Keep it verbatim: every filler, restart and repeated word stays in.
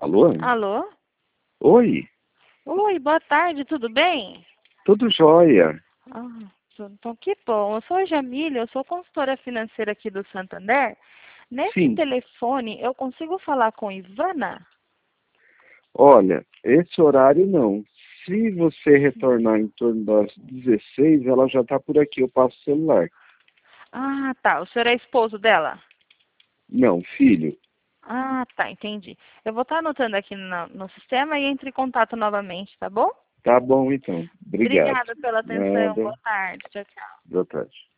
Alô? Alô? Oi, Oi, boa tarde, tudo bem? tudo jóia? Ah, tu- então que bom. Eu sou a Jamília, eu sou consultora financeira aqui do Santander. Nesse Sim, telefone, eu consigo falar com Ivana? olha, esse horário não. Se você retornar em torno das dezesseis, ela já está por aqui, eu passo o celular. Ah, tá. O senhor é esposo dela? Não, filho. Ah, tá, entendi. Eu vou estar anotando aqui no, no sistema e entre em contato novamente, tá bom? Tá bom então. Obrigado. Obrigada pela atenção. Nada. Boa tarde. Tchau, tchau. Boa tarde.